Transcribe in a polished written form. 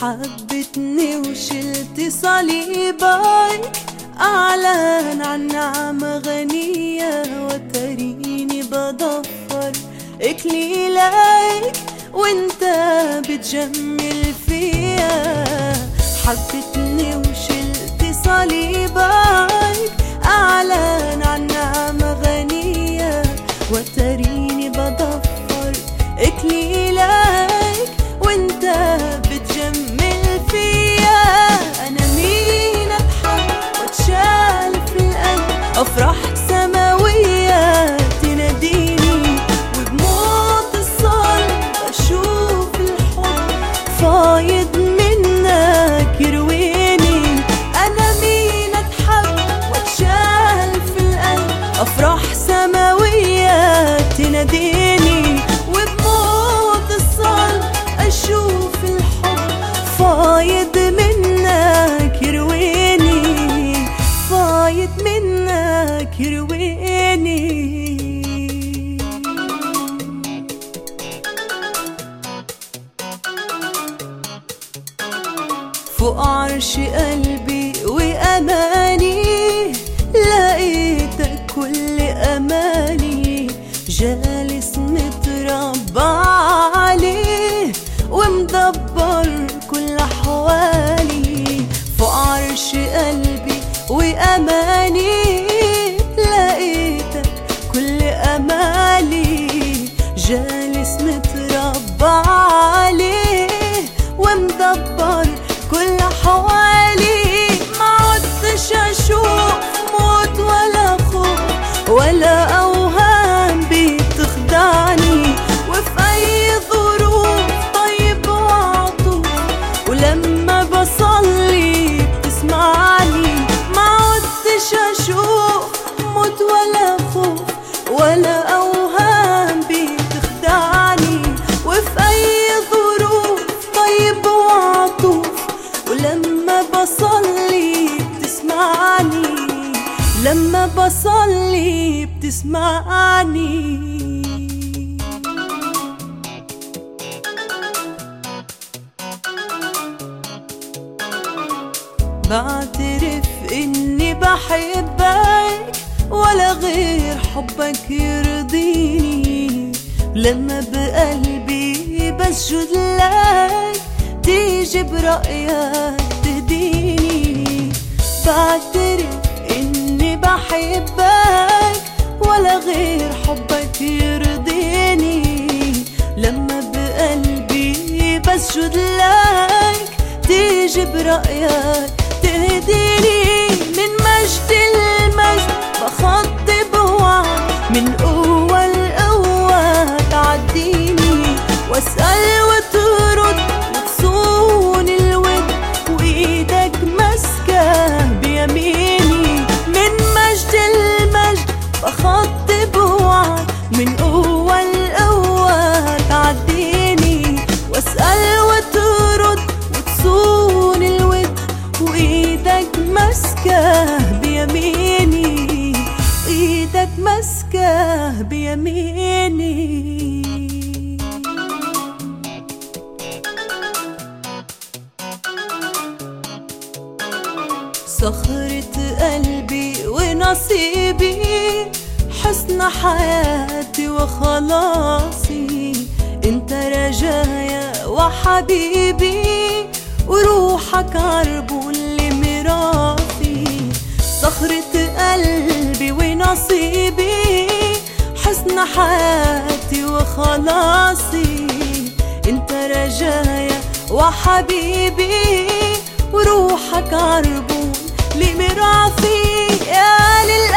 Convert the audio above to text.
حبتني وشلت صليبك، أعلن عن نعمة غنية وتريني بضفر إكليلك وانت بتجمل فيها. حبتني وشلت صليبك، أعلن عن نعمة غنية وتريني بضفر إكليلك وانت بتجمل فيها. أنا مين أضحك واتشال في القلب، أفراح سماوية تناديني، وبموت الصلب أشوف الحب فايض منك يرويني. أنا مين أضحك واتشال في القلب، أفراح سماوية تناديني، وبموت الصلب أشوف الحب فايض منك يرويني، فايض منك يرويني. فوق عرش قلبي وأماني، لقيتك كل أماني، جالس متربع عليه ومدبر كل أحوالي. فوق عرش قلبي وأماني، لقيتك كل أمالي، جالس متربع عليه ومدبر كل حوالي. ما عدتش أشوف موت ولا خوف ولا أوهام بتخدعني، وفي أي ظروف طيب وعطوف، ولما بصلي بتسمعني. ما عدتش أشوف موت ولا خوف ولا أوهام بتخدعني، وفي أي ظروف طيب وعطوف، ولما بصلي بتسمعني، لما بصلي بتسمعني. بعترف إني بحبك ولا غير حبك يرضيني، لما بقلبي بسجد لك تيجي برأيك تهديني. بعترف إني بحبك ولا غير حبك يرضيني، لما بقلبي بسجد لك تيجي برأيك تهديني. من مجد المجد بخطي بوعد، من قوة لقوة تعديني، واسأل وترد وتصون الود، وإيدك ماسكة بيميني. من مجد المجد بخطي بوعد، من قوة لقوة تعديني، واسأل وترد وتصون الود، وإيدك ماسكة بيميني، إيدك ماسكة بيميني. صخرة قلبي ونصيبي، حسن حياتي وخلاصي، انت رجايا وحبيبي، وروحك عربون لميراثي. صخرة قلبي ونصيبي، حسن حياتي وخلاصي، انت رجايا وحبيبي، وروحك عربون لميراثي. يا